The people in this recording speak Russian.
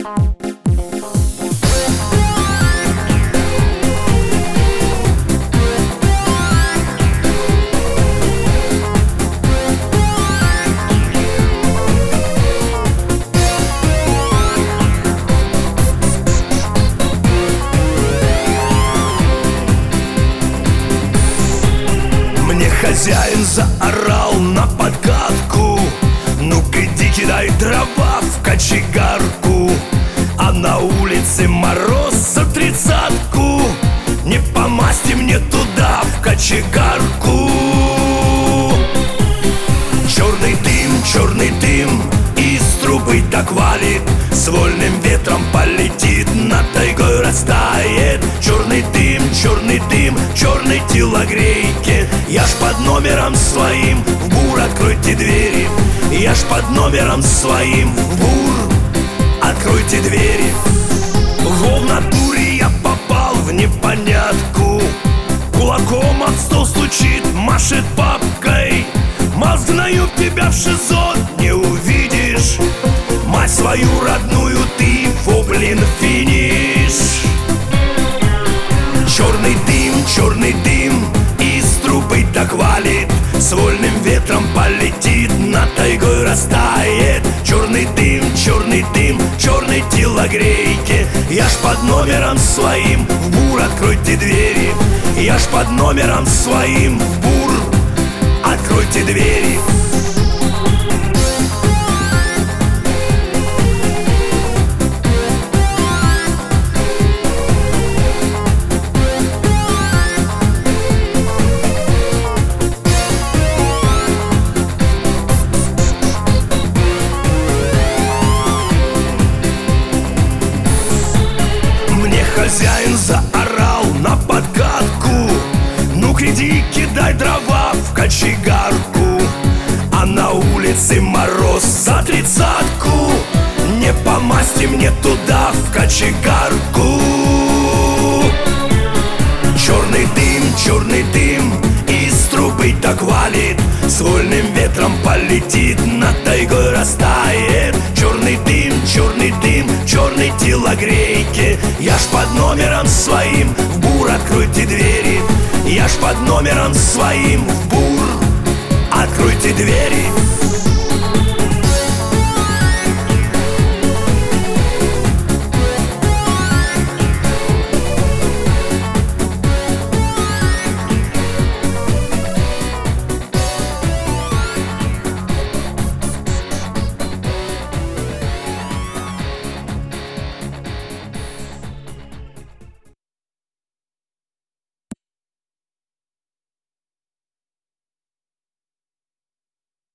Хозяин заорал на подкатку: ну-ка иди кидай дрова в кочегарку. А на улице мороз за 30-ку, не по масти мне туда в кочегарку. Черный дым из трубы так валит, с вольным ветром полетит, над тайгой растает. Черный дым, черной телогрейки. Я ж под номером своим, в бур откройте двери. Я ж под номером своим, в бур откройте двери. Во, в натуре я попал в непонятку. Кулаком об стол стучит, машет папкой: мал, сгною тебя в ШИЗО, не увидишь мать свою родную ты, во, блин, финиш. Черный дым из трубы так валит, с вольным ветром полетит, над тайгой растает. Черный дым, черной телогрейки. Я ж под номером своим, в бур откройте двери. Я ж под номером своим, в бур откройте двери. Хозяин заорал на подкатку: ну-ка иди кидай дрова в кочегарку. А на улице мороз за 30-ку, не по масти мне туда в кочегарку. Черный дым из трубы так валит, с вольным ветром полетит, над тайгой растает. Черный дым, черной телогрейки. Я ж под номером своим, в бур откройте двери. Я ж под номером своим, в бур откройте двери.